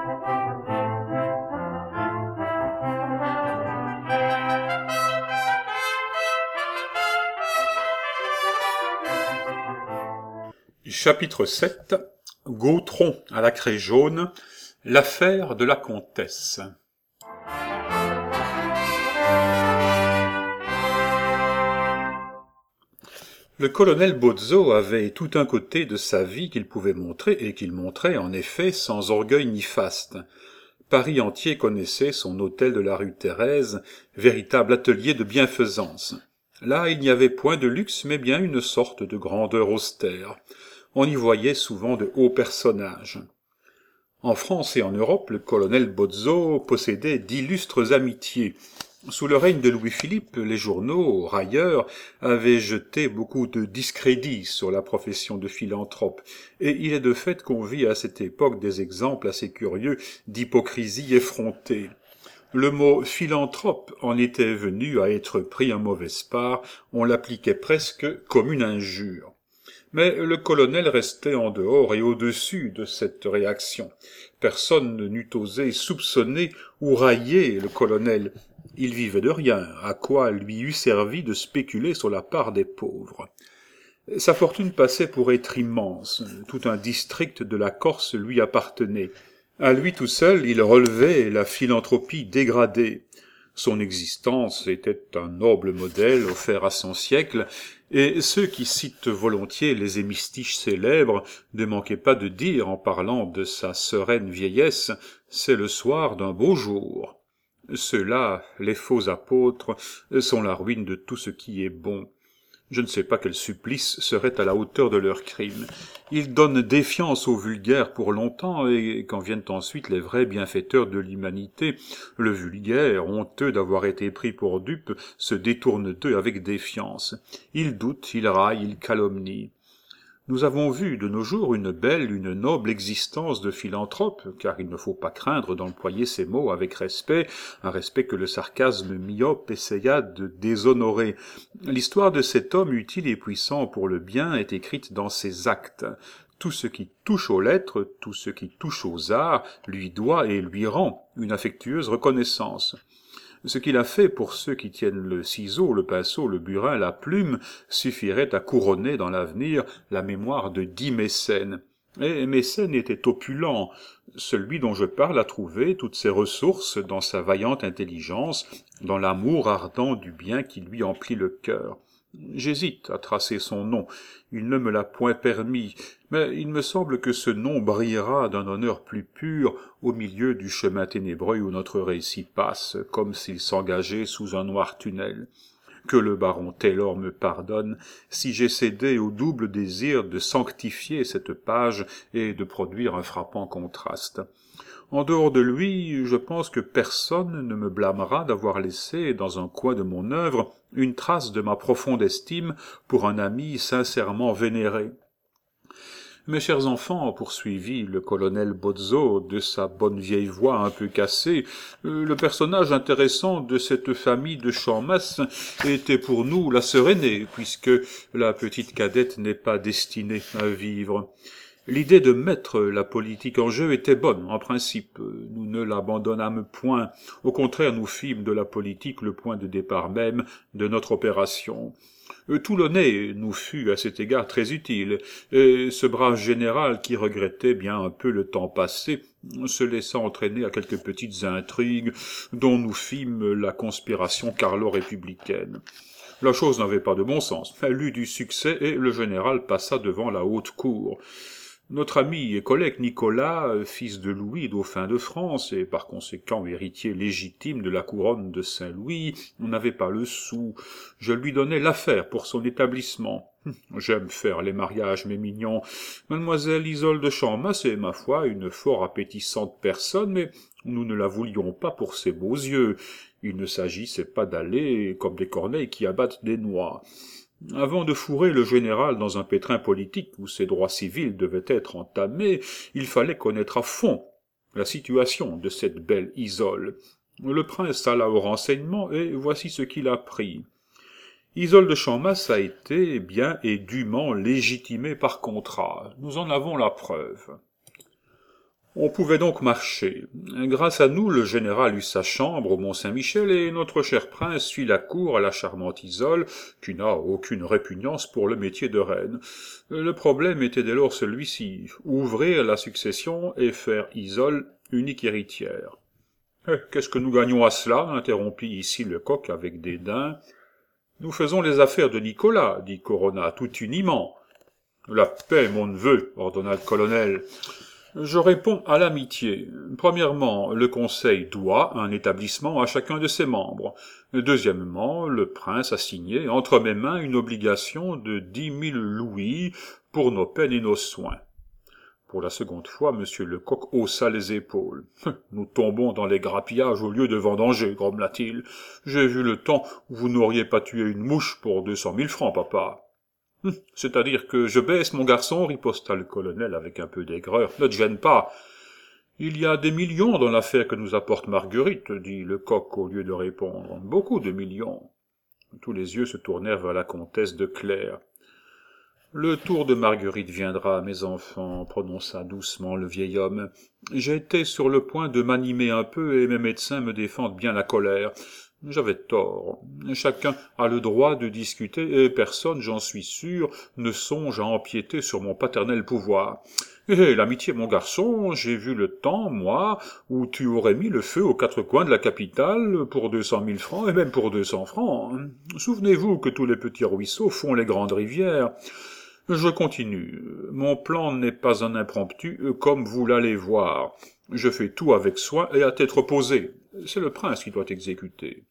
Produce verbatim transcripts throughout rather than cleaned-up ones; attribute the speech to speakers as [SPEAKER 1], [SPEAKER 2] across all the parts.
[SPEAKER 1] Chapitre sept. Gautron à la craie jaune, l'affaire de la comtesse. Le colonel Bozzo avait tout un côté de sa vie qu'il pouvait montrer, et qu'il montrait en effet sans orgueil ni faste. Paris entier connaissait son hôtel de la rue Thérèse, véritable atelier de bienfaisance. Là, il n'y avait point de luxe, mais bien une sorte de grandeur austère. On y voyait souvent de hauts personnages. En France et en Europe, le colonel Bozzo possédait d'illustres amitiés. Sous le règne de Louis-Philippe, les journaux, railleurs, avaient jeté beaucoup de discrédit sur la profession de philanthrope, et il est de fait qu'on vit à cette époque des exemples assez curieux d'hypocrisie effrontée. Le mot philanthrope en était venu à être pris en mauvaise part, on l'appliquait presque comme une injure. Mais le colonel restait en dehors et au-dessus de cette réaction. Personne n'eût osé soupçonner ou railler le colonel. Il vivait de rien, à quoi lui eût servi de spéculer sur la part des pauvres. Sa fortune passait pour être immense. Tout un district de la Corse lui appartenait. À lui tout seul, il relevait la philanthropie dégradée. Son existence était un noble modèle offert à son siècle, et ceux qui citent volontiers les hémistiches célèbres ne manquaient pas de dire, en parlant de sa sereine vieillesse, « c'est le soir d'un beau jour ». Ceux-là, les faux apôtres, sont la ruine de tout ce qui est bon. Je ne sais pas quel supplice serait à la hauteur de leur crime. Ils donnent défiance aux vulgaires pour longtemps, et quand viennent ensuite les vrais bienfaiteurs de l'humanité, le vulgaire, honteux d'avoir été pris pour dupe, se détourne d'eux avec défiance. Ils doutent, ils raillent, ils calomnient. Nous avons vu de nos jours une belle, une noble existence de philanthrope, car il ne faut pas craindre d'employer ces mots avec respect, un respect que le sarcasme myope essaya de déshonorer. L'histoire de cet homme utile et puissant pour le bien est écrite dans ses actes. Tout ce qui touche aux lettres, tout ce qui touche aux arts, lui doit et lui rend une affectueuse reconnaissance. Ce qu'il a fait pour ceux qui tiennent le ciseau, le pinceau, le burin, la plume, suffirait à couronner dans l'avenir la mémoire de dix mécènes. Et Mécène était opulent. Celui dont je parle a trouvé toutes ses ressources dans sa vaillante intelligence, dans l'amour ardent du bien qui lui emplit le cœur. J'hésite à tracer son nom, il ne me l'a point permis, mais il me semble que ce nom brillera d'un honneur plus pur au milieu du chemin ténébreux où notre récit passe, comme s'il s'engageait sous un noir tunnel. Que le baron Taylor me pardonne si j'ai cédé au double désir de sanctifier cette page et de produire un frappant contraste. En dehors de lui, je pense que personne ne me blâmera d'avoir laissé, dans un coin de mon œuvre, une trace de ma profonde estime pour un ami sincèrement vénéré. Mes chers enfants, poursuivit le colonel Bozzo de sa bonne vieille voix un peu cassée, euh, le personnage intéressant de cette famille de Champmasse était pour nous la sœur aînée, puisque la petite cadette n'est pas destinée à vivre. L'idée de mettre la politique en jeu était bonne, en principe. Nous ne l'abandonnâmes point. Au contraire, nous fîmes de la politique le point de départ même de notre opération. Toulonnais nous fut à cet égard très utile, et ce brave général qui regrettait bien un peu le temps passé, se laissa entraîner à quelques petites intrigues dont nous fîmes la conspiration carlo-républicaine. La chose n'avait pas de bon sens. Elle eut du succès et le général passa devant la haute cour. Notre ami et collègue Nicolas, fils de Louis, dauphin de France, et par conséquent héritier légitime de la couronne de Saint-Louis, n'avait pas le sou. Je lui donnai l'affaire pour son établissement. J'aime faire les mariages, mes mignons. Mademoiselle Isolde de Champmasse est, ma foi, une fort appétissante personne, mais nous ne la voulions pas pour ses beaux yeux. Il ne s'agissait pas d'aller comme des corneilles qui abattent des noix. Avant de fourrer le général dans un pétrin politique où ses droits civils devaient être entamés, il fallait connaître à fond la situation de cette belle Isole. Le prince alla au renseignement, et voici ce qu'il apprit. Isolde de Champmasse a été bien et dûment légitimée par contrat. Nous en avons la preuve. On pouvait donc marcher. Grâce à nous, le général eut sa chambre au Mont-Saint-Michel et notre cher prince suit la cour à la charmante Isole, qui n'a aucune répugnance pour le métier de reine. Le problème était dès lors celui-ci, ouvrir la succession et faire Isole unique héritière. Eh, qu'est-ce que nous gagnons à cela? Interrompit ici Lecoq avec dédain. Nous faisons les affaires de Nicolas, dit Corona, tout uniment. La paix, mon neveu, ordonna le colonel. Je réponds à l'amitié. Premièrement, le Conseil doit un établissement à chacun de ses membres. Deuxièmement, le prince a signé entre mes mains une obligation de dix mille louis pour nos peines et nos soins. Pour la seconde fois, monsieur Lecoq haussa les épaules. « Nous tombons dans les grappillages au lieu de vendanger, grommela-t-il. J'ai vu le temps où vous n'auriez pas tué une mouche pour deux cent mille francs, papa. » « C'est-à-dire que je baisse, mon garçon, » riposta le colonel avec un peu d'aigreur. « Ne te gêne pas. »« Il y a des millions dans l'affaire que nous apporte Marguerite, » dit Lecoq au lieu de répondre. « Beaucoup de millions. » Tous les yeux se tournèrent vers la comtesse de Clères. « Le tour de Marguerite viendra, mes enfants, » prononça doucement le vieil homme. « J'étais sur le point de m'animer un peu et mes médecins me défendent bien la colère. J'avais tort. Chacun a le droit de discuter et personne, j'en suis sûr, ne songe à empiéter sur mon paternel pouvoir. Eh, l'amitié, mon garçon, j'ai vu le temps, moi, où tu aurais mis le feu aux quatre coins de la capitale pour deux cent mille francs et même pour deux cents francs. Souvenez-vous que tous les petits ruisseaux font les grandes rivières. Je continue. Mon plan n'est pas un impromptu, comme vous l'allez voir. Je fais tout avec soin et à tête reposée. C'est le prince qui doit exécuter.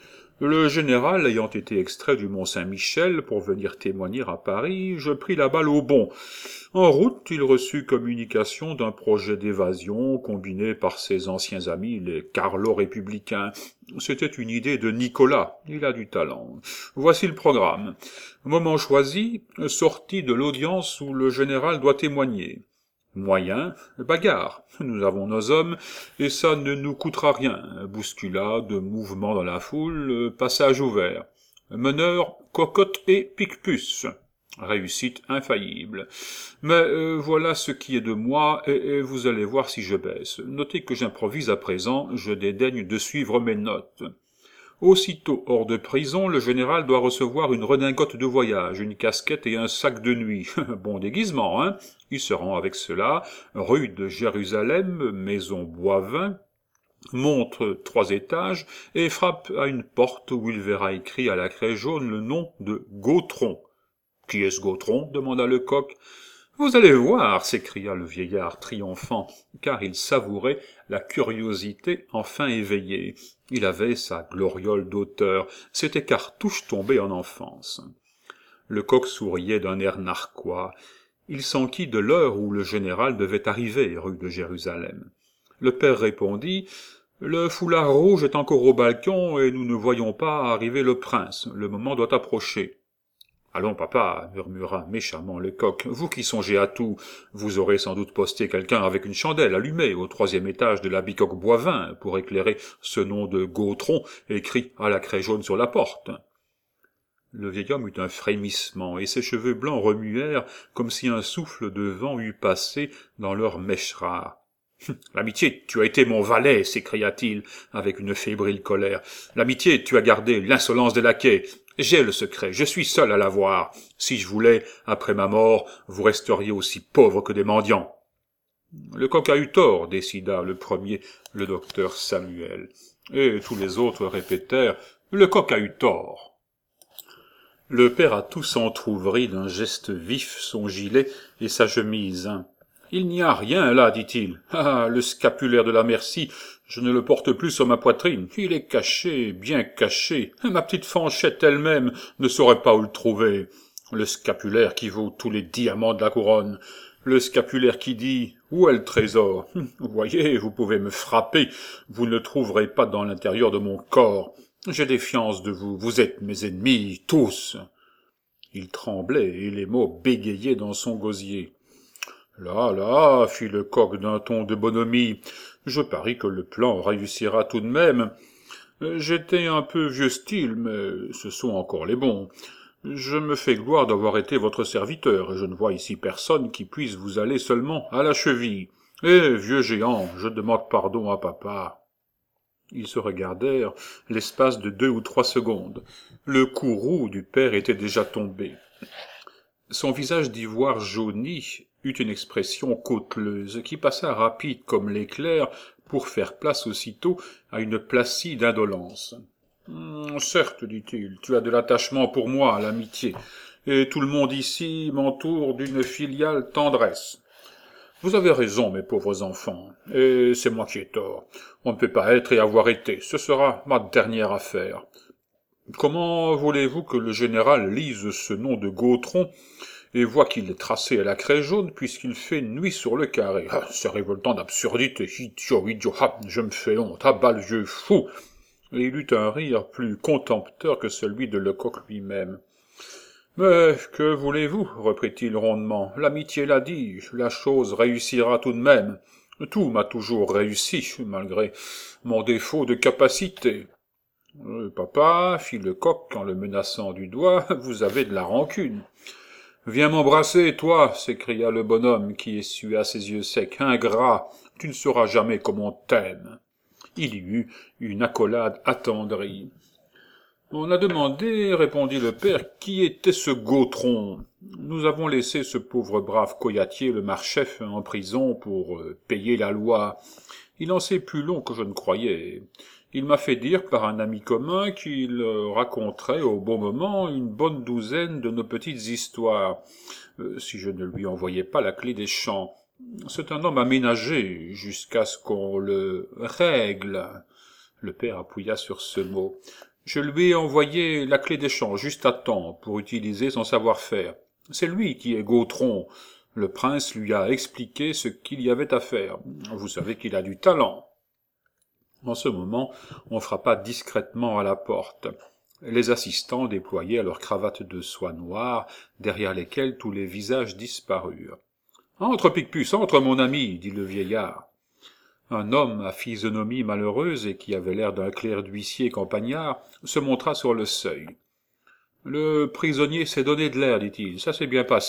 [SPEAKER 1] Le général ayant été extrait du Mont-Saint-Michel pour venir témoigner à Paris, je pris la balle au bond. En route, il reçut communication d'un projet d'évasion combiné par ses anciens amis, les Carlo-républicains. C'était une idée de Nicolas, il a du talent. Voici le programme. Moment choisi, sortie de l'audience où le général doit témoigner. Moyen, bagarre. Nous avons nos hommes, et ça ne nous coûtera rien. Bousculade, mouvement dans la foule, passage ouvert. Meneur, cocotte et pique-puce. Réussite infaillible. Mais euh, voilà ce qui est de moi, et, et vous allez voir si je baisse. Notez que j'improvise à présent, je dédaigne de suivre mes notes. Aussitôt hors de prison, le général doit recevoir une redingote de voyage, une casquette et un sac de nuit. Bon déguisement, hein? Il se rend avec cela, rue de Jérusalem, maison Boivin, monte trois étages et frappe à une porte où il verra écrit à la craie jaune le nom de Gautron. « Qui est-ce Gautron » demanda Lecoq. « Vous allez voir » s'écria le vieillard triomphant, car il savourait la curiosité enfin éveillée. Il avait sa gloriole d'auteur, c'était Cartouche tombé en enfance. Lecoq souriait d'un air narquois. Il s'enquit de l'heure où le général devait arriver, rue de Jérusalem. Le père répondit « Le foulard rouge est encore au balcon et nous ne voyons pas arriver le prince. Le moment doit approcher. » « Allons, papa, » murmura méchamment Lecoq, « vous qui songez à tout, vous aurez sans doute posté quelqu'un avec une chandelle allumée au troisième étage de la bicoque Boivin pour éclairer ce nom de Gautron écrit à la craie jaune sur la porte. » Le vieil homme eut un frémissement, et ses cheveux blancs remuèrent comme si un souffle de vent eût passé dans leurs mèches rares. « L'amitié, tu as été mon valet !» s'écria-t-il avec une fébrile colère. « L'amitié, tu as gardé l'insolence des laquais. J'ai le secret, je suis seul à l'avoir. Si je voulais, après ma mort, vous resteriez aussi pauvres que des mendiants. » Lecoq a eu tort, décida le premier le docteur Samuel. Et tous les autres répétèrent « Lecoq a eu tort !» Le père Athos entr'ouvrit d'un geste vif son gilet et sa chemise. « Il n'y a rien là, dit-il. Ah, le scapulaire de la Merci, je ne le porte plus sur ma poitrine. Il est caché, bien caché. Ma petite Fanchette elle-même ne saurait pas où le trouver. Le scapulaire qui vaut tous les diamants de la couronne. Le scapulaire qui dit « Où est le trésor ?» Vous voyez, vous pouvez me frapper, vous ne le trouverez pas dans l'intérieur de mon corps. J'ai défiance de vous, vous êtes mes ennemis, tous. » Il tremblait et les mots bégayaient dans son gosier. « Là, là, » fit Lecoq d'un ton de bonhomie, « je parie que le plan réussira tout de même. J'étais un peu vieux style, mais ce sont encore les bons. Je me fais gloire d'avoir été votre serviteur, et je ne vois ici personne qui puisse vous aller seulement à la cheville. Eh, vieux géant, je demande pardon à papa. Ils se regardèrent l'espace de deux ou trois secondes. Le cou roux du père était déjà tombé. Son visage d'ivoire jauni eut une expression cauteleuse qui passa rapide comme l'éclair pour faire place aussitôt à une placide indolence. Hum, « Certes, dit-il, tu as de l'attachement pour moi, à l'amitié, et tout le monde ici m'entoure d'une filiale tendresse. Vous avez raison, mes pauvres enfants, et c'est moi qui ai tort. On ne peut pas être et avoir été, ce sera ma dernière affaire. Comment voulez-vous que le général lise ce nom de Gautron et voit qu'il est tracé à la craie jaune puisqu'il fait nuit sur le carré? Ah, c'est révoltant d'absurdité, idiot, idiot, ah, je me fais honte, ah, bas le vieux fou! Et il eut un rire plus contempteur que celui de Lecoq lui-même. Mais que voulez-vous, reprit-il rondement, l'amitié l'a dit, la chose réussira tout de même. Tout m'a toujours réussi, malgré mon défaut de capacité. Euh, papa, fit Lecoq en le menaçant du doigt, vous avez de la rancune. Viens m'embrasser, toi, s'écria le bonhomme qui essuya ses yeux secs. Ingrat, tu ne sauras jamais comme on t'aime. Il y eut une accolade attendrie. On a demandé, répondit le père, qui était ce Gautron. Nous avons laissé ce pauvre brave coyatier, le marchef, en prison pour euh, payer la loi. Il en sait plus long que je ne croyais. Il m'a fait dire par un ami commun qu'il euh, raconterait au bon moment une bonne douzaine de nos petites histoires, euh, si je ne lui envoyais pas la clé des champs. C'est un homme aménagé jusqu'à ce qu'on le règle. Le père appuya sur ce mot. Je lui ai envoyé la clé des champs juste à temps pour utiliser son savoir-faire. C'est lui qui est Gautron. Le prince lui a expliqué ce qu'il y avait à faire. Vous savez qu'il a du talent. En ce moment, on frappa discrètement à la porte. Les assistants déployaient leurs cravates de soie noire, derrière lesquelles tous les visages disparurent. « Entre, Picpus, entre, mon ami, dit le vieillard. Un homme à physionomie malheureuse et qui avait l'air d'un clerc d'huissier campagnard se montra sur le seuil. « Le prisonnier s'est donné de l'air, dit-il, ça s'est bien passé. »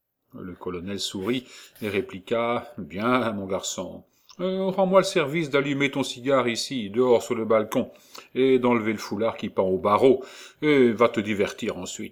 [SPEAKER 1] Le colonel sourit et répliqua « Bien, mon garçon. Euh, rends-moi le service d'allumer ton cigare ici, dehors sur le balcon, et d'enlever le foulard qui pend au barreau, et va te divertir ensuite. »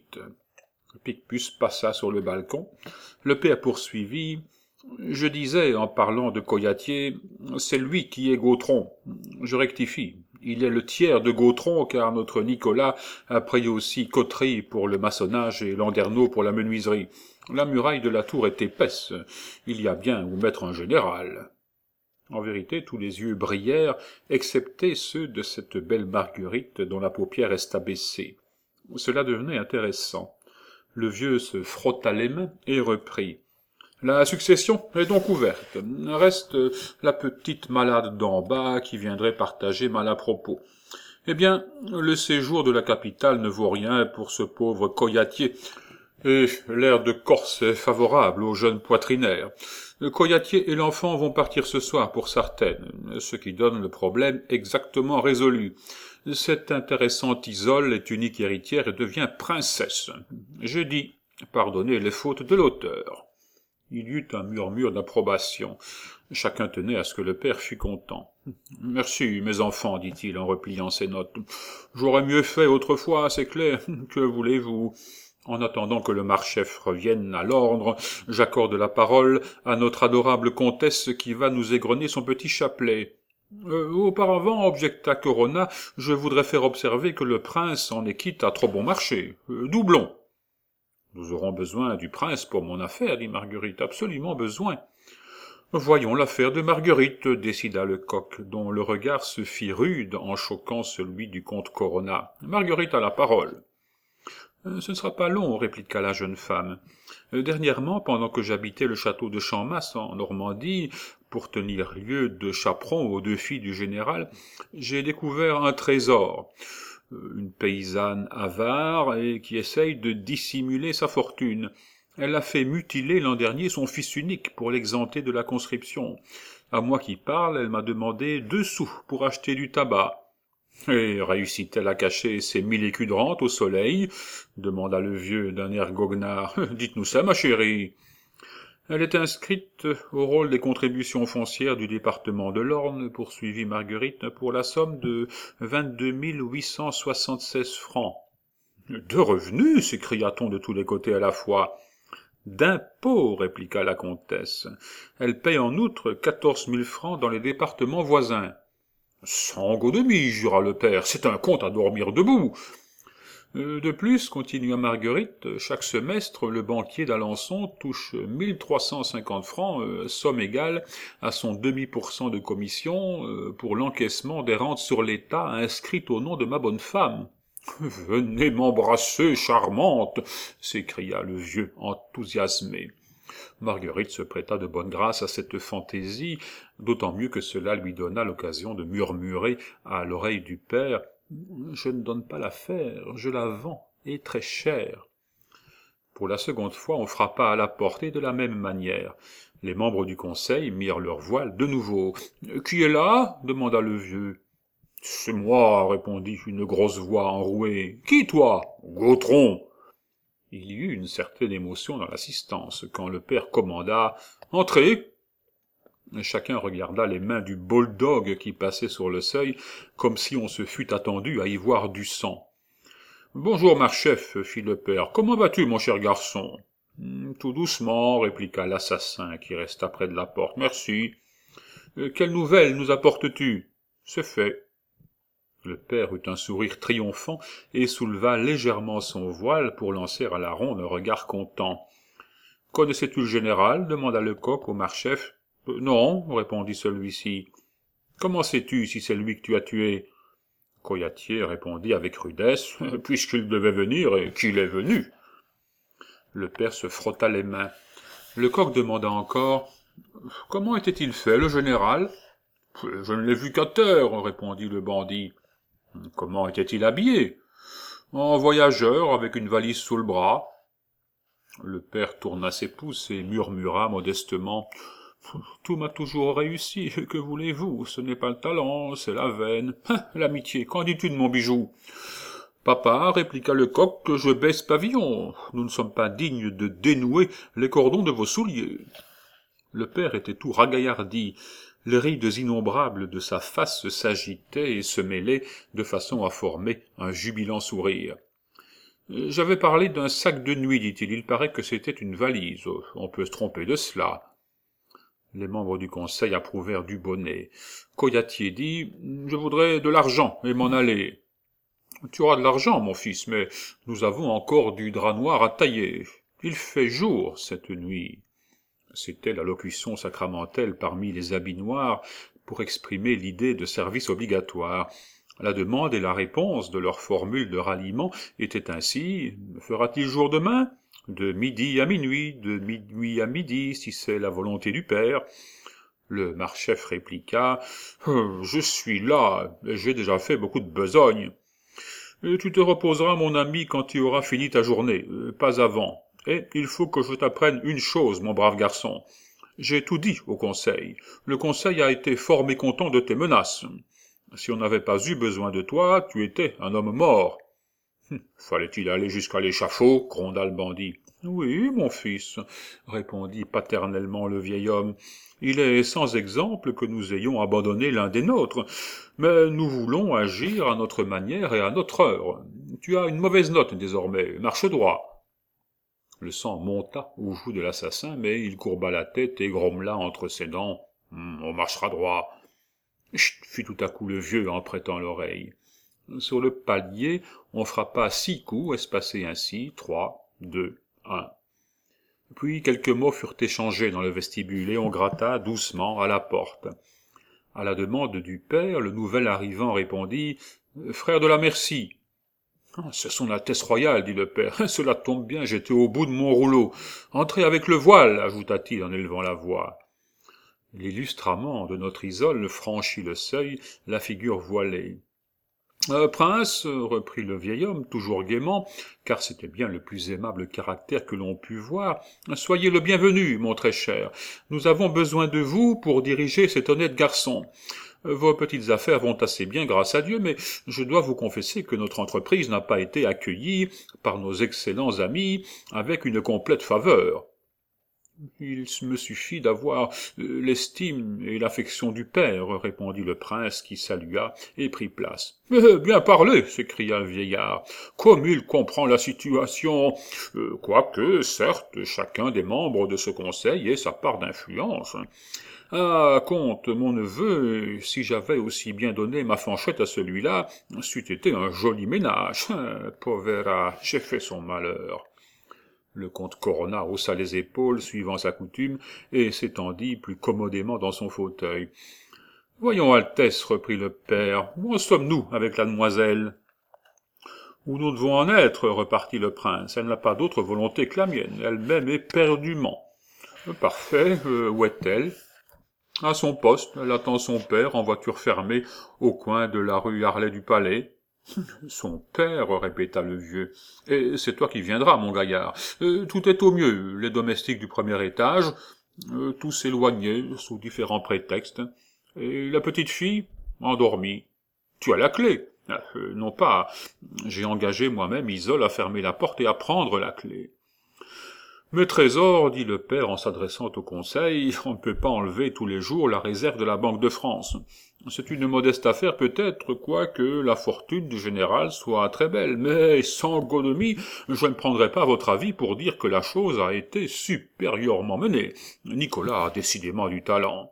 [SPEAKER 1] Picpus passa sur le balcon. Le père poursuivit. « Je disais, en parlant de Coyatier, c'est lui qui est Gautron. Je rectifie. Il est le tiers de Gautron, car notre Nicolas a pris aussi Cotteret pour le maçonnage et Landerneau pour la menuiserie. La muraille de la tour est épaisse. Il y a bien où mettre un général. » En vérité, tous les yeux brillèrent, excepté ceux de cette belle Marguerite dont la paupière resta baissée. Cela devenait intéressant. Le vieux se frotta les mains et reprit. « La succession est donc ouverte. Reste la petite malade d'en bas qui viendrait partager mal à propos. Eh bien, le séjour de la capitale ne vaut rien pour ce pauvre Coyatier, et l'air de Corse est favorable aux jeunes poitrinaires. Coyatier et l'enfant vont partir ce soir pour Sartène, ce qui donne le problème exactement résolu. Cette intéressante Isole est unique héritière et devient princesse. J'ai dit, pardonnez les fautes de l'auteur. » Il y eut un murmure d'approbation. Chacun tenait à ce que le père fût content. « Merci, mes enfants, dit-il en repliant ses notes. J'aurais mieux fait autrefois, c'est clair. Que voulez-vous ? En attendant que le marchef revienne à l'ordre, j'accorde la parole à notre adorable comtesse qui va nous égrener son petit chapelet. Euh, auparavant, objecta Corona, je voudrais faire observer que le prince en est quitte à trop bon marché. Euh, doublons. » « Nous aurons besoin du prince pour mon affaire, dit Marguerite, absolument besoin. »« Voyons l'affaire de Marguerite, décida Lecoq, dont le regard se fit rude en choquant celui du comte Corona. Marguerite a la parole. »« Ce ne sera pas long, répliqua la jeune femme. Dernièrement, pendant que j'habitais le château de Champmas en Normandie, pour tenir lieu de chaperon aux deux filles du général, j'ai découvert un trésor. » Une paysanne avare et qui essaye de dissimuler sa fortune. Elle a fait mutiler l'an dernier son fils unique pour l'exempter de la conscription. À moi qui parle, elle m'a demandé deux sous pour acheter du tabac. Et réussit-elle à cacher ses mille écus de rente au soleil ? Demanda le vieux d'un air goguenard. Dites-nous ça, ma chérie. Elle est inscrite au rôle des contributions foncières du département de l'Orne, poursuivit Marguerite, pour la somme de vingt-deux mille huit cent soixante-seize francs. De revenus, s'écria-t-on de tous les côtés à la fois. D'impôts, répliqua la comtesse. Elle paye en outre quatorze mille francs dans les départements voisins. Sans godemie, jura le père, c'est un compte à dormir debout. De plus, continua Marguerite, chaque semestre, le banquier d'Alençon touche mille trois cent cinquante francs, euh, somme égale à son demi pour cent de commission euh, pour l'encaissement des rentes sur l'État inscrites au nom de ma bonne femme. « Venez m'embrasser, charmante !» s'écria le vieux enthousiasmé. Marguerite se prêta de bonne grâce à cette fantaisie, d'autant mieux que cela lui donna l'occasion de murmurer à l'oreille du père « Je ne donne pas l'affaire, je la vends, et très cher. » Pour la seconde fois, on frappa à la porte, et de la même manière. Les membres du conseil mirent leur voile de nouveau. « Qui est là ?» demanda le vieux. « C'est moi, » répondit une grosse voix enrouée. « Qui, toi ?»« Gautron. » Il y eut une certaine émotion dans l'assistance, quand le père commanda « Entrez !» Chacun regarda les mains du bulldog qui passait sur le seuil, comme si on se fût attendu à y voir du sang. « Bonjour, Marchef, » fit le père. « Comment vas-tu, mon cher garçon ?»« Tout doucement, » répliqua l'assassin, qui resta près de la porte. « Merci. Euh, quelle nouvelle nous apportes-tu ?»« C'est fait. » Le père eut un sourire triomphant et souleva légèrement son voile pour lancer à la ronde un regard content. « Connaissais-tu le général ?» demanda Lecoq au Marchef. Euh, « Non, » répondit celui-ci. « Comment sais-tu si c'est lui que tu as tué ?» Coyatier répondit avec rudesse, « Puisqu'il devait venir et qu'il est venu. » Le père se frotta les mains. Lecoq demanda encore, « Comment était-il fait, le général ?»« Je ne l'ai vu qu'à terre, » répondit le bandit. « Comment était-il habillé ?»« En voyageur, avec une valise sous le bras. » Le père tourna ses pouces et murmura modestement, « Tout m'a toujours réussi, que voulez-vous? Ce n'est pas le talent, c'est la veine. L'amitié, qu'en dis-tu de mon bijou ?»« Papa, » répliqua Lecoq, « que je baisse pavillon. Nous ne sommes pas dignes de dénouer les cordons de vos souliers. » Le père était tout ragaillardi. Les rides innombrables de sa face s'agitaient et se mêlaient de façon à former un jubilant sourire. « J'avais parlé d'un sac de nuit, dit-il. Il paraît que c'était une valise. On peut se tromper de cela. » Les membres du conseil approuvèrent du bonnet. Coyatier dit « Je voudrais de l'argent et m'en aller. »« Tu auras de l'argent, mon fils, mais nous avons encore du drap noir à tailler. Il fait jour cette nuit. » C'était l'allocution sacramentelle parmi les habits noirs pour exprimer l'idée de service obligatoire. La demande et la réponse de leur formule de ralliement étaient ainsi « Fera-t-il jour demain ?» De midi à minuit, de minuit à midi, si c'est la volonté du père. Le Marchef répliqua euh, « Je suis là, et j'ai déjà fait beaucoup de besogne. Et tu te reposeras, mon ami, quand tu auras fini ta journée, euh, pas avant. Et il faut que je t'apprenne une chose, mon brave garçon. J'ai tout dit au conseil. Le conseil a été fort mécontent de tes menaces. Si on n'avait pas eu besoin de toi, tu étais un homme mort. » « Fallait-il aller jusqu'à l'échafaud ?» gronda le bandit. « Oui, mon fils, » répondit paternellement le vieil homme, « il est sans exemple que nous ayons abandonné l'un des nôtres, mais nous voulons agir à notre manière et à notre heure. Tu as une mauvaise note désormais, marche droit. » Le sang monta aux joues de l'assassin, mais il courba la tête et grommela entre ses dents. « On marchera droit. »« Chut !» fit tout à coup le vieux en prêtant l'oreille. Sur le palier, on frappa six coups, espacés ainsi, trois, deux, un. Puis quelques mots furent échangés dans le vestibule, et on gratta doucement à la porte. À la demande du père, le nouvel arrivant répondit « Frère de la Merci. »« C'est son Altesse royale, dit le père. « Cela tombe bien, j'étais au bout de mon rouleau. Entrez avec le voile, ajouta-t-il en élevant la voix. L'illustre amant de notre isole franchit le seuil, la figure voilée. Euh, « Prince, reprit le vieil homme, toujours gaiement, car c'était bien le plus aimable caractère que l'on pût voir, soyez le bienvenu, mon très cher. Nous avons besoin de vous pour diriger cet honnête garçon. Vos petites affaires vont assez bien, grâce à Dieu, mais je dois vous confesser que notre entreprise n'a pas été accueillie par nos excellents amis avec une complète faveur. » Il me suffit d'avoir euh, l'estime et l'affection du père, répondit le prince, qui salua et prit place. « Eh, bien parlé !» s'écria le vieillard. « Comme il comprend la situation, euh, quoique, certes, chacun des membres de ce conseil ait sa part d'influence. Ah, comte, mon neveu, si j'avais aussi bien donné ma fanchette à celui-là, c'eût été un joli ménage. Povera, j'ai fait son malheur. » Le comte Corona haussa les épaules, suivant sa coutume, et s'étendit plus commodément dans son fauteuil. « Voyons, Altesse, reprit le père, où en sommes-nous avec la demoiselle ?»« Où nous devons en être, repartit le prince. Elle n'a pas d'autre volonté que la mienne, elle-même éperdument. »« Parfait, euh, où est-elle ?»« À son poste, elle attend son père en voiture fermée au coin de la rue Harlay-du-Palais. » « Son père, répéta le vieux, et c'est toi qui viendras, mon gaillard. Euh, tout est au mieux, les domestiques du premier étage, euh, tous éloignés, sous différents prétextes, et la petite fille, endormie. Tu as la clé. Euh, non pas, j'ai engagé moi-même Isole à fermer la porte et à prendre la clé. » « Mes trésors, dit le père en s'adressant au conseil, on ne peut pas enlever tous les jours la réserve de la Banque de France. C'est une modeste affaire peut-être, quoique la fortune du général soit très belle, mais sans godemie, je ne prendrai pas votre avis pour dire que la chose a été supérieurement menée. Nicolas a décidément du talent.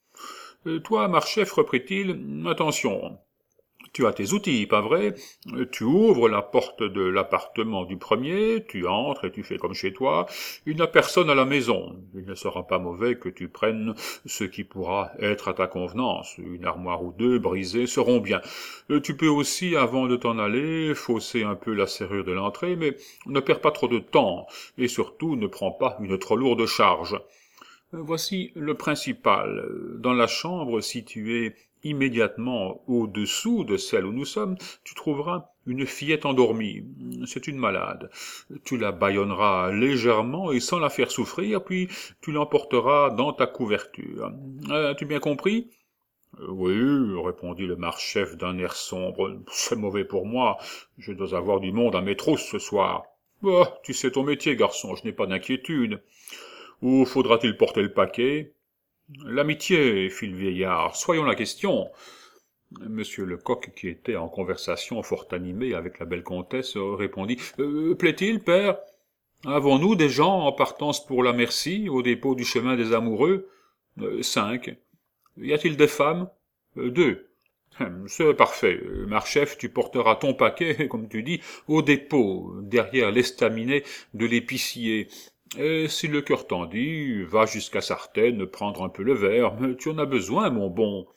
[SPEAKER 1] « Toi, Marchef, reprit-il, attention. Tu as tes outils, pas vrai? Tu ouvres la porte de l'appartement du premier, tu entres et tu fais comme chez toi. Il n'y a personne à la maison. Il ne sera pas mauvais que tu prennes ce qui pourra être à ta convenance. Une armoire ou deux brisées seront bien. Tu peux aussi, avant de t'en aller, fausser un peu la serrure de l'entrée, mais ne perds pas trop de temps, et surtout ne prends pas une trop lourde charge. Voici le principal. Dans la chambre située immédiatement au-dessous de celle où nous sommes, tu trouveras une fillette endormie. C'est une malade. Tu la bâillonneras légèrement et sans la faire souffrir, puis tu l'emporteras dans ta couverture. As-tu bien compris? « Oui, répondit le marchef d'un air sombre, c'est mauvais pour moi. Je dois avoir du monde à mes trousses ce soir. Bah, tu sais ton métier, garçon, je n'ai pas d'inquiétude. Où faudra-t-il porter le paquet? » « L'amitié, fit le vieillard, soyons la question. » Monsieur Lecoq, qui était en conversation fort animée avec la belle comtesse, répondit euh, « Plaît-il, père? Avons-nous des gens en partance pour la Merci, au dépôt du chemin des amoureux? euh, »« Cinq. »« Y a-t-il des femmes? euh, »« Deux. »« C'est parfait. Marchef, tu porteras ton paquet, comme tu dis, au dépôt, derrière l'estaminet de l'épicier. » Et si le cœur t'en dit, va jusqu'à Sartène prendre un peu le verre. Tu en as besoin, mon bon.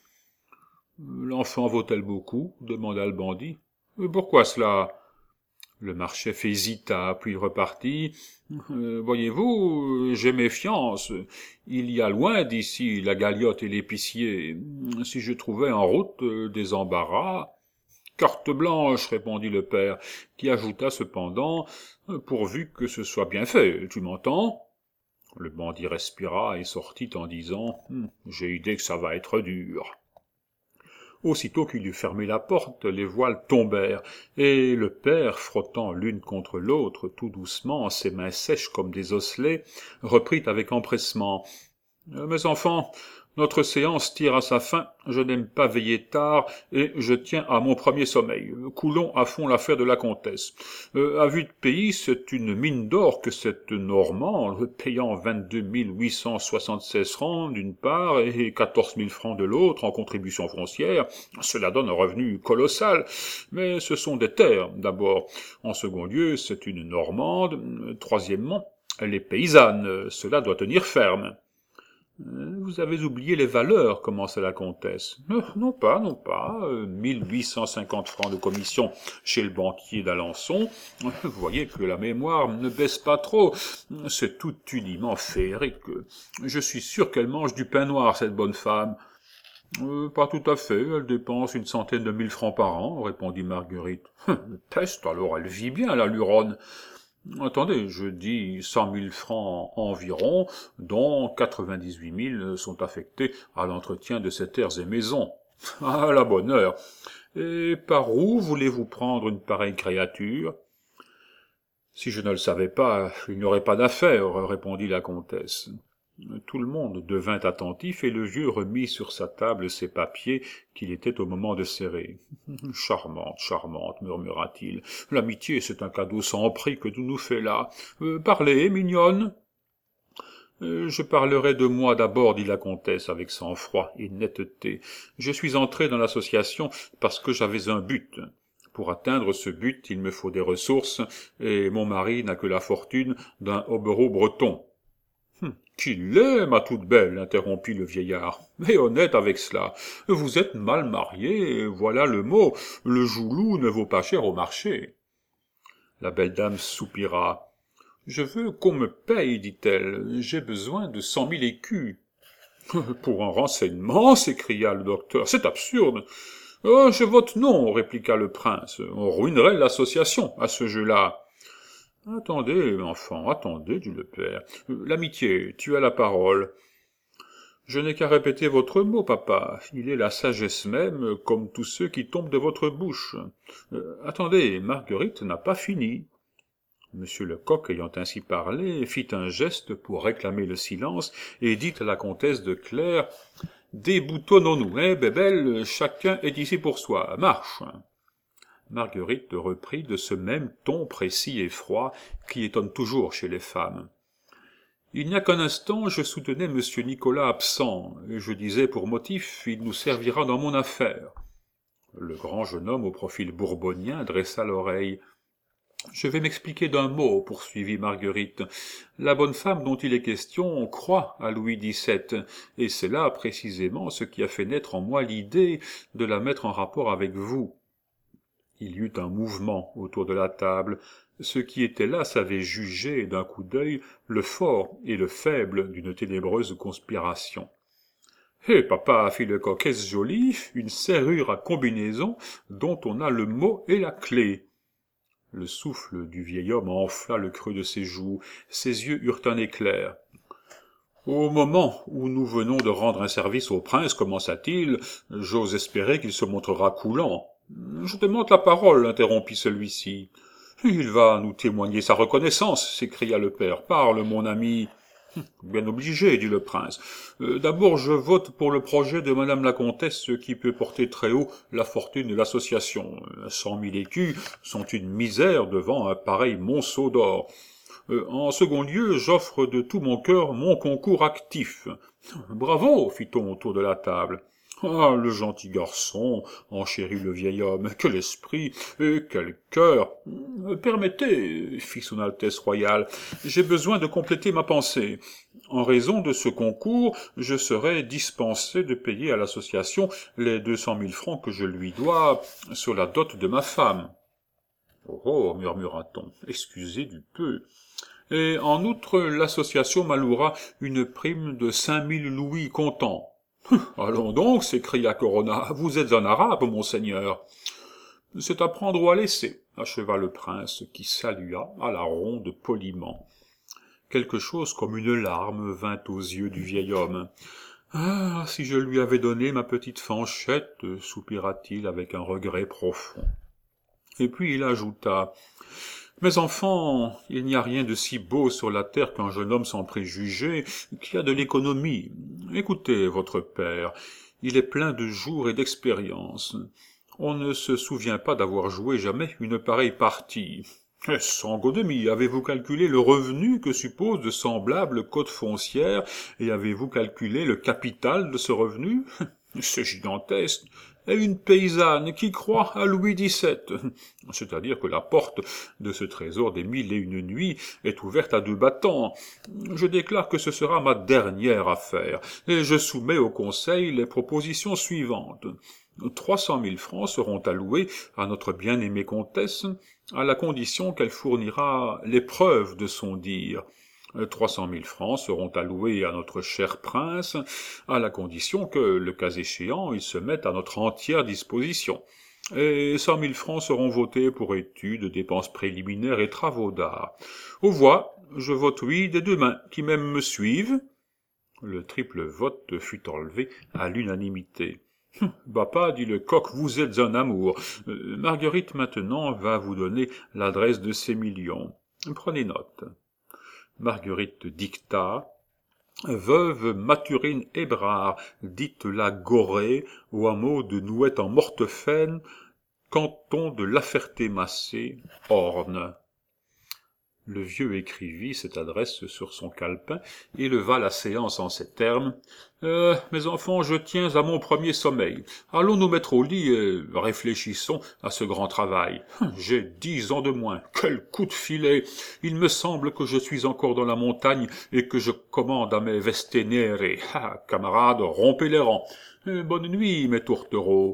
[SPEAKER 1] L'enfant vaut-elle beaucoup? Demanda le bandit. Pourquoi cela? Le marchef hésita, puis repartit. Euh, voyez-vous, j'ai méfiance. Il y a loin d'ici la Galiote et l'épicier. Si je trouvais en route des embarras... Carte blanche, répondit le père, qui ajouta cependant, pourvu que ce soit bien fait, tu m'entends? Le bandit respira et sortit en disant, j'ai idée que ça va être dur. Aussitôt qu'il eut fermé la porte, les voiles tombèrent, et le père, frottant l'une contre l'autre tout doucement, ses mains sèches comme des osselets, reprit avec empressement. Mes enfants, notre séance tire à sa fin, je n'aime pas veiller tard, et je tiens à mon premier sommeil. Coulons à fond l'affaire de la comtesse. Euh, à vue de pays, c'est une mine d'or que cette Normande, payant vingt-deux mille huit cent soixante-seize francs d'une part, et quatorze mille francs de l'autre en contribution foncière, cela donne un revenu colossal. Mais ce sont des terres, d'abord. En second lieu, c'est une Normande. Troisièmement, elle est paysanne, cela doit tenir ferme. « Vous avez oublié les valeurs, » commença la comtesse. Euh, « Non pas, non pas, euh, mille huit cent cinquante francs de commission chez le banquier d'Alençon. Vous voyez que la mémoire ne baisse pas trop. C'est tout uniment féerique. Je suis sûr qu'elle mange du pain noir, cette bonne femme. Euh, »« Pas tout à fait, elle dépense une centaine de mille francs par an, » répondit Marguerite. « Peste, alors elle vit bien, la Luronne. » Attendez, je dis cent mille francs environ, dont quatre-vingt-dix-huit mille sont affectés à l'entretien de ces terres et maisons. Ah, la bonne heure! Et par où voulez-vous prendre une pareille créature? Si je ne le savais pas, il n'y aurait pas d'affaire, répondit la comtesse. Tout le monde devint attentif et le vieux remit sur sa table ses papiers qu'il était au moment de serrer. « Charmante, charmante, murmura-t-il. L'amitié, c'est un cadeau sans prix que tu nous fais là. Euh, parlez, mignonne. Euh, je parlerai de moi d'abord, dit la comtesse avec sang-froid et netteté. Je suis entrée dans l'association parce que j'avais un but. Pour atteindre ce but, il me faut des ressources, et mon mari n'a que la fortune d'un hobereau breton. Hum, « Qu'il est, ma toute belle, interrompit le vieillard. Mais honnête avec cela. Vous êtes mal marié, voilà le mot. Le joulou ne vaut pas cher au marché. La belle dame soupira. Je veux qu'on me paye, dit-elle. J'ai besoin de cent mille écus. Pour un renseignement, s'écria le docteur. C'est absurde. Oh, je vote non, répliqua le prince. On ruinerait l'association à ce jeu-là. Attendez, enfant, attendez, dit le père. L'amitié, tu as la parole. Je n'ai qu'à répéter votre mot, papa. Il est la sagesse même, comme tous ceux qui tombent de votre bouche. Euh, attendez, Marguerite n'a pas fini. Monsieur Lecoq, ayant ainsi parlé, fit un geste pour réclamer le silence et dit à la comtesse de Clères « Déboutonnons-nous, hein, bébelle, chacun est ici pour soi, marche !» Marguerite reprit de ce même ton précis et froid qui étonne toujours chez les femmes. « Il n'y a qu'un instant, je soutenais monsieur Nicolas absent, et je disais pour motif, il nous servira dans mon affaire. » Le grand jeune homme au profil bourbonien dressa l'oreille. « Je vais m'expliquer d'un mot, poursuivit Marguerite. La bonne femme dont il est question croit à Louis dix-sept, et c'est là précisément ce qui a fait naître en moi l'idée de la mettre en rapport avec vous. » Il y eut un mouvement autour de la table. Ceux qui étaient là savaient juger d'un coup d'œil le fort et le faible d'une ténébreuse conspiration. « Hé, papa, fit Lecoq, est-ce joli, une serrure à combinaison dont on a le mot et la clé. » Le souffle du vieil homme enfla le creux de ses joues, ses yeux eurent un éclair. « Au moment où nous venons de rendre un service au prince, commença-t-il, j'ose espérer qu'il se montrera coulant. »« Je demande la parole, interrompit celui-ci. »« Il va nous témoigner sa reconnaissance, s'écria le père. Parle, mon ami. »« Bien obligé, dit le prince. Euh, D'abord, je vote pour le projet de madame la comtesse qui peut porter très haut la fortune de l'association. Cent mille écus sont une misère devant un pareil monceau d'or. Euh, en second lieu, j'offre de tout mon cœur mon concours actif. Bravo, fit-on autour de la table. Ah, le gentil garçon, enchérit le vieil homme, quel esprit, et quel cœur. Permettez, fit son Altesse royale, j'ai besoin de compléter ma pensée. En raison de ce concours, je serai dispensé de payer à l'association les deux cent mille francs que je lui dois sur la dot de ma femme. Oh, oh, murmura-t-on, excusez du peu. Et en outre, l'association m'allouera une prime de cinq mille louis comptant. « Allons donc, s'écria Corona, vous êtes un arabe, monseigneur. »« C'est à prendre ou à laisser, » acheva le prince, qui salua à la ronde poliment. Quelque chose comme une larme vint aux yeux du vieil homme. « Ah, si je lui avais donné ma petite fanchette, soupira-t-il avec un regret profond. Et puis il ajouta. Mais enfant, il n'y a rien de si beau sur la terre qu'un jeune homme sans préjugés, qui a de l'économie. Écoutez votre père, il est plein de jours et d'expérience. On ne se souvient pas d'avoir joué jamais une pareille partie. Sans godemie, avez-vous calculé le revenu que suppose de semblables cotes foncières, et avez-vous calculé le capital de ce revenu? C'est gigantesque. Et une paysanne qui croit à Louis dix-sept. C'est-à-dire que la porte de ce trésor des mille et une nuits est ouverte à deux battants. Je déclare que ce sera ma dernière affaire, et je soumets au conseil les propositions suivantes. Trois cent mille francs seront alloués à notre bien-aimée comtesse, à la condition qu'elle fournira les preuves de son dire. Trois cent mille francs seront alloués à notre cher prince, à la condition que, le cas échéant, il se mette à notre entière disposition. Et cent mille francs seront votés pour études, dépenses préliminaires et travaux d'art. Aux voix, je vote oui des deux mains, qui même me suivent. Le triple vote fut enlevé à l'unanimité. « Papa, dit Lecoq, vous êtes un amour. Euh, Marguerite, maintenant, va vous donner l'adresse de ces millions. Prenez note. Marguerite dicta. Veuve Mathurine Hébrard, dite la Gorée, au hameau de Nouette-en-Mortefaine, canton de La Ferté-Massé, Orne. Le vieux écrivit cette adresse sur son calepin et leva la séance en ces termes. Euh, « Mes enfants, je tiens à mon premier sommeil. Allons nous mettre au lit et réfléchissons à ce grand travail. J'ai dix ans de moins. Quel coup de filet! Il me semble que je suis encore dans la montagne et que je commande à mes vesténérés. Ah, camarades, rompez les rangs. Euh, bonne nuit, mes tourtereaux.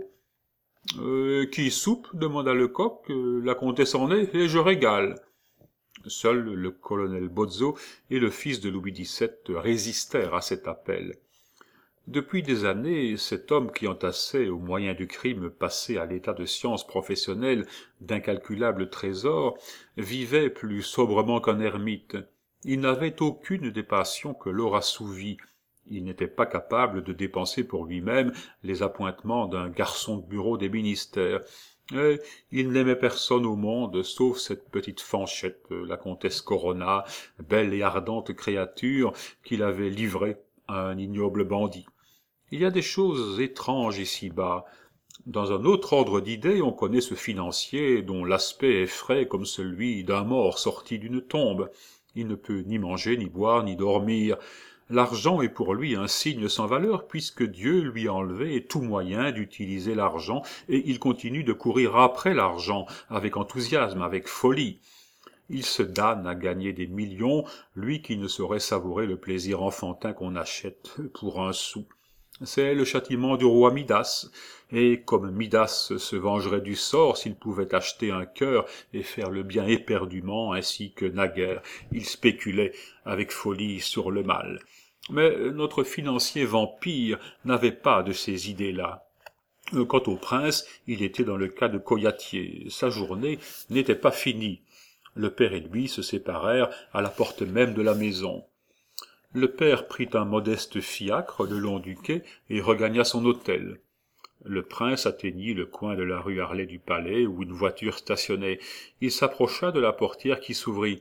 [SPEAKER 1] Euh, qui soupe demanda Lecoq. Euh, la comtesse en est, et je régale. Seul le colonel Bozzo et le fils de Louis dix-sept résistèrent à cet appel. Depuis des années, cet homme qui entassait au moyen du crime passé à l'état de science professionnelle d'incalculables trésors vivait plus sobrement qu'un ermite. Il n'avait aucune des passions que l'or assouvit. Il n'était pas capable de dépenser pour lui-même les appointements d'un garçon de bureau des ministères. Et il n'aimait personne au monde, sauf cette petite fanchette, la comtesse Corona, belle et ardente créature qu'il avait livrée à un ignoble bandit. Il y a des choses étranges ici-bas. Dans un autre ordre d'idées, on connaît ce financier dont l'aspect est frais comme celui d'un mort sorti d'une tombe. Il ne peut ni manger, ni boire, ni dormir. L'argent est pour lui un signe sans valeur, puisque Dieu lui a enlevé tout moyen d'utiliser l'argent, et il continue de courir après l'argent, avec enthousiasme, avec folie. Il se damne à gagner des millions, lui qui ne saurait savourer le plaisir enfantin qu'on achète pour un sou. C'est le châtiment du roi Midas, et comme Midas se vengerait du sort s'il pouvait acheter un cœur et faire le bien éperdument, ainsi que naguère il spéculait avec folie sur le mal. Mais notre financier vampire n'avait pas de ces idées-là. Quant au prince, il était dans le cas de Coyatier. Sa journée n'était pas finie. Le père et lui se séparèrent à la porte même de la maison. Le père prit un modeste fiacre le long du quai et regagna son hôtel. Le prince atteignit le coin de la rue Harlay du Palais où une voiture stationnait. Il s'approcha de la portière qui s'ouvrit.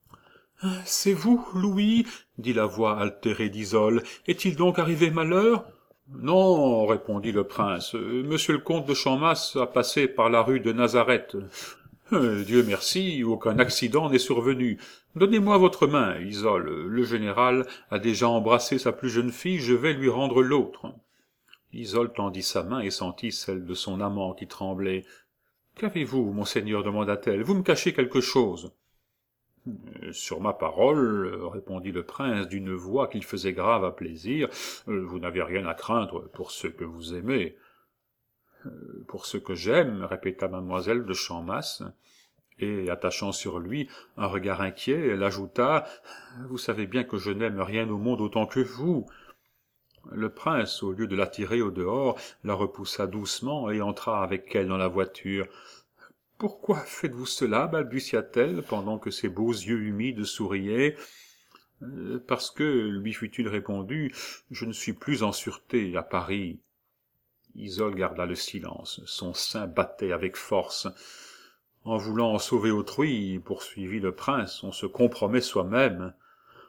[SPEAKER 1] « C'est vous, Louis ?» dit la voix altérée d'Isole. « Est-il donc arrivé malheur ?»« Non, » répondit le prince. « Monsieur le comte de Champmatz a passé par la rue de Nazareth. »« Dieu merci, aucun accident n'est survenu. Donnez-moi votre main, Isole. Le général a déjà embrassé sa plus jeune fille, je vais lui rendre l'autre. » Isole tendit sa main et sentit celle de son amant qui tremblait. « Qu'avez-vous, monseigneur ?» demanda-t-elle. « Vous me cachez quelque chose. » « Sur ma parole, » répondit le prince d'une voix qu'il faisait grave à plaisir, « vous n'avez rien à craindre pour ceux que vous aimez. »« Pour ceux que j'aime, » répéta mademoiselle de Champmatz, et, attachant sur lui un regard inquiet, elle ajouta, « Vous savez bien que je n'aime rien au monde autant que vous. » Le prince, au lieu de la tirer au dehors, la repoussa doucement et entra avec elle dans la voiture. « Pourquoi faites-vous cela ?» balbutia-t-elle, pendant que ses beaux yeux humides souriaient. Euh, « Parce que, lui fut-il répondu, je ne suis plus en sûreté à Paris. » Isole garda le silence, son sein battait avec force. « En voulant sauver autrui, poursuivit le prince, on se compromet soi-même. »« Oh !»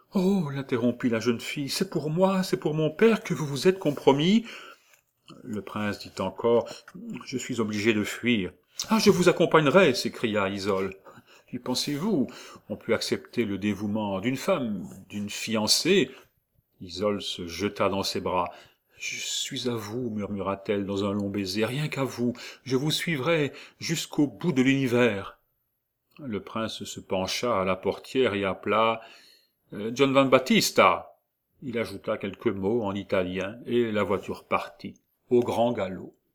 [SPEAKER 1] l'interrompit la jeune fille, « c'est pour moi, c'est pour mon père que vous vous êtes compromis. » Le prince dit encore, « Je suis obligé de fuir. »« Ah, je vous accompagnerai !» s'écria Isole. « Y pensez-vous ? On peut accepter le dévouement d'une femme, d'une fiancée. » Isole se jeta dans ses bras. « Je suis à vous, » murmura-t-elle dans un long baiser, « rien qu'à vous. Je vous suivrai jusqu'au bout de l'univers. » Le prince se pencha à la portière et appela euh, « John Van Battista !» Il ajouta quelques mots en italien et la voiture partit, au grand galop.